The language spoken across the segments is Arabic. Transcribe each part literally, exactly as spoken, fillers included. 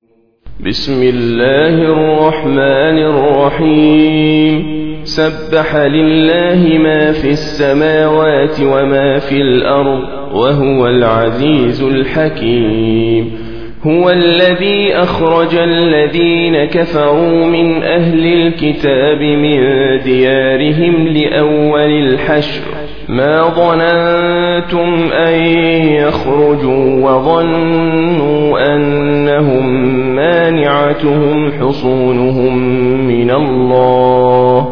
بسم الله الرحمن الرحيم. سبح لله ما في السماوات وما في الأرض وهو العزيز الحكيم. هو الذي أخرج الذين كفروا من أهل الكتاب من ديارهم لأول الحشر ما ظننتم أن يخرجوا وظنوا أنهم مانعتهم حصونهم من الله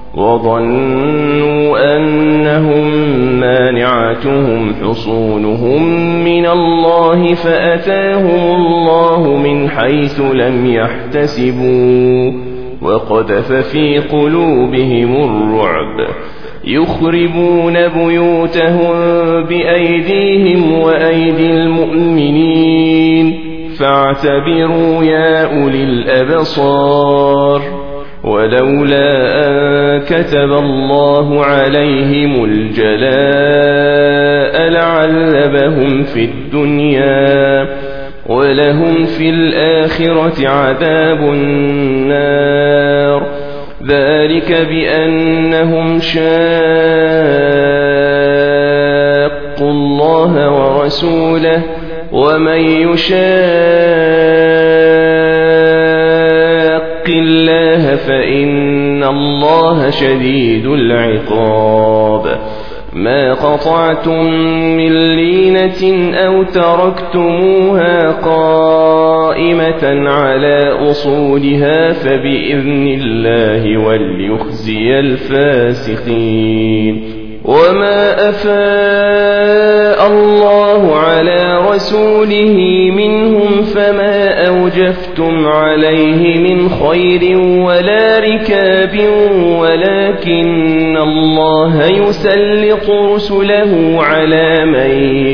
وظنوا أنهم مانعتهم حصونهم من الله فأتاهم الله من حيث لم يحتسبوا وقذف في قلوبهم الرعب يخربون بيوتهم بأيديهم وأيدي المؤمنين فاعتبروا يا أولي الأبصار. ولولا أن كتب الله عليهم الجلاء لعذبهم في الدنيا ولهم في الآخرة عذاب النار. ذلك بأنهم شاقوا الله ورسوله ومن يشاق الله فإن الله شديد العقاب. ما قطعتم من لينة أو تركتموها قائمة على أصولها فبإذن الله وليخزي الفاسقين. وما أفاء الله على رسوله منهم فما أوجفتم عليه من خير ولا ركاب ولكن الله يسلط رسله على من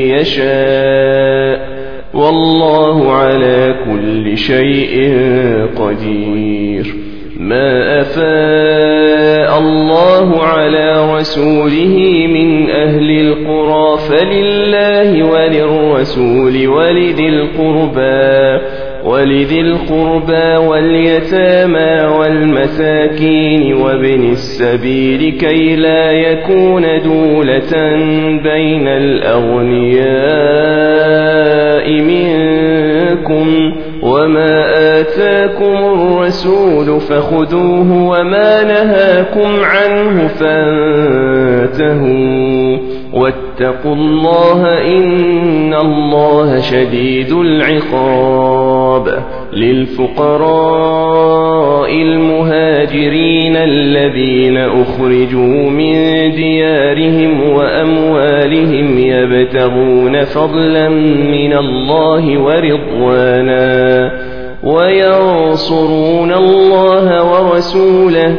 يشاء والله على كل شيء قدير. ما أفاء الله على رسوله من أهل القرى فلله وللرسول ولذي القربى ولذي القربى واليتامى والمساكين وابن السبيل كي لا يكون دولة بين الأغنياء منكم. وما آتاكم الرسول فخذوه وما نهاكم عنه فانتهوا واتقوا الله إن الله شديد العقاب. للفقراء المهاجرين الذين أخرجوا من ديارهم وأموالهم يبتغون فضلا من الله ورضوانا وينصرون الله ورسوله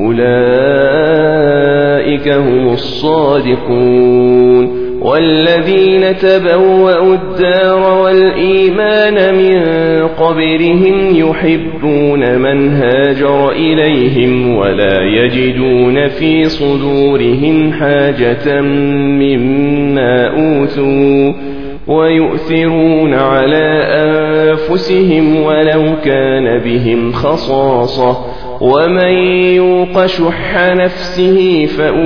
أولئك هم الصادقون. والذين تبوأوا الدار والإيمان من قبلهم يحبون من هاجر إليهم ولا يجدون في صدورهم حاجة مما أوتوا ويؤثرون على أنفسهم ولو كان بهم خصاصة ومن يوق شح نفسه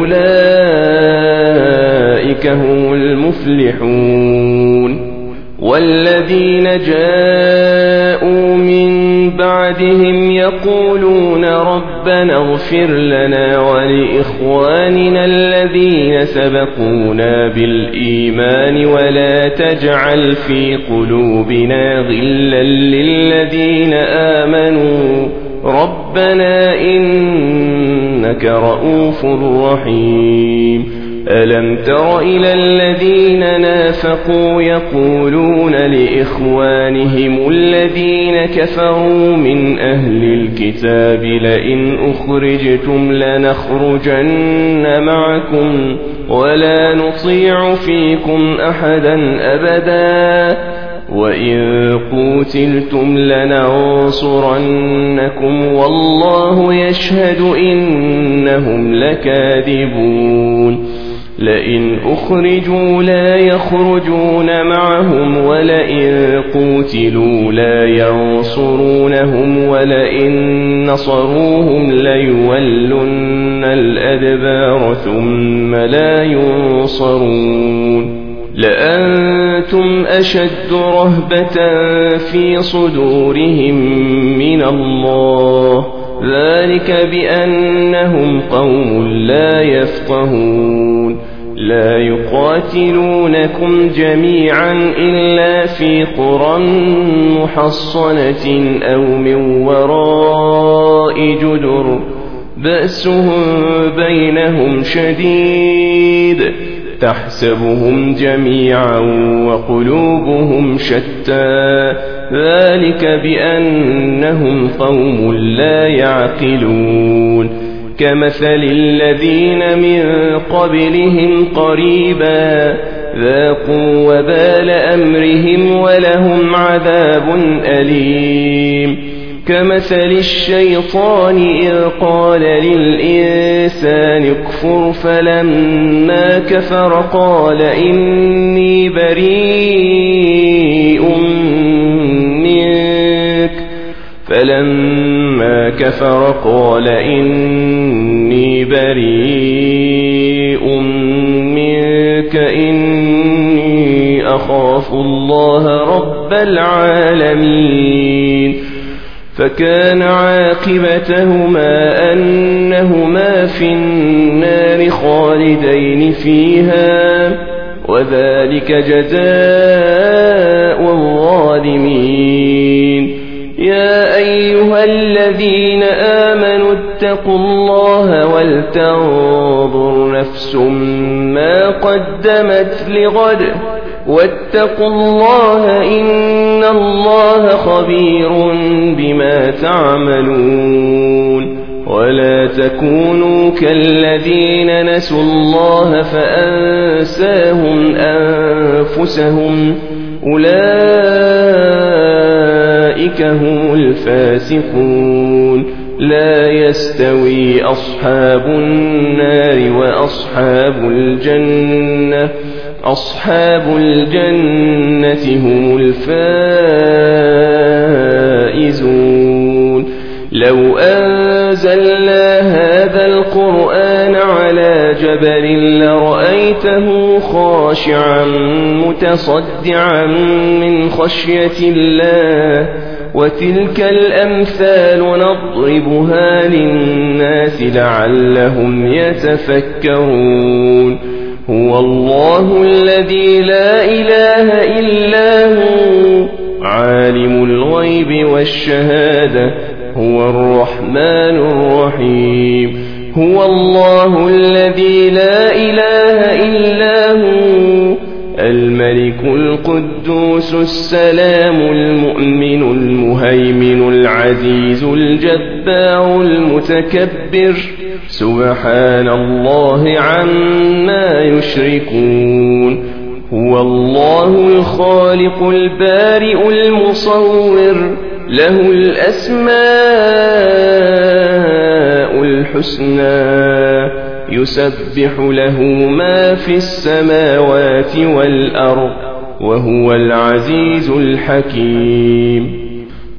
فأولئك هم المفلحون. والذين جاءوا من بعدهم يقولون ربنا اغفر لنا ولإخواننا الذين سبقونا بالإيمان ولا تجعل في قلوبنا غلا للذين آمنوا ربنا إنك رؤوف رحيم. ألم تر إلى الذين نافقوا يقولون لإخوانهم الذين كفروا من أهل الكتاب لئن أخرجتم لنخرجن معكم ولا نطيع فيكم أحدا أبدا وإن قوتلتم لننصرنكم والله يشهد إنهم لكاذبون. لئن أخرجوا لا يخرجون معهم ولئن قوتلوا لا ينصرونهم ولئن نصروهم ليولن الأدبار ثم لا ينصرون لأنتم أشد رهبة في صدورهم من الله ذلك بأنهم قوم لا يفقهون لا يقاتلونكم جميعا إلا في قرى محصنة أو من وراء جدر بأسهم بينهم شديد تحسبهم جميعا وقلوبهم شتى ذلك بأنهم قوم لا يعقلون كمثل الذين من قبلهم قريبا ذاقوا وبال أمرهم ولهم عذاب أليم كمثل الشيطان إذ قال للإنسان اكفر فلما كفر قال إني بريء منك فلما كفر قال إني بريء منك إني أخاف الله رب العالمين فكان عاقبتهما أنهما في النار خالدين فيها وذلك جزاء الظالمين يا أيها الذين آمنوا اتقوا الله ولتنظر نفس ما قدمت لغد واتقوا الله إن الله خبير بما تعملون ولا تكونوا كالذين نسوا الله فأنساهم أنفسهم أولئك هم الفاسقون لا يستوي أصحاب النار وأصحاب الجنة أصحاب الجنة هم الفائزون لو أنزلنا هذا القرآن على جبل لرأيته خاشعا متصدعا من خشية الله وتلك الأمثال نضربها للناس لعلهم يتفكرون هو الله الذي لا إله إلا هو عالم الغيب والشهادة هو الرحمن الرحيم هو الله الذي لا إله إلا هو الملك القدوس السلام المؤمن المهيمن العزيز الجبار المتكبر سبحان الله عما يشركون هو الله الخالق البارئ المصور له الأسماء الحسنى يسبح له ما في السماوات والأرض وهو العزيز الحكيم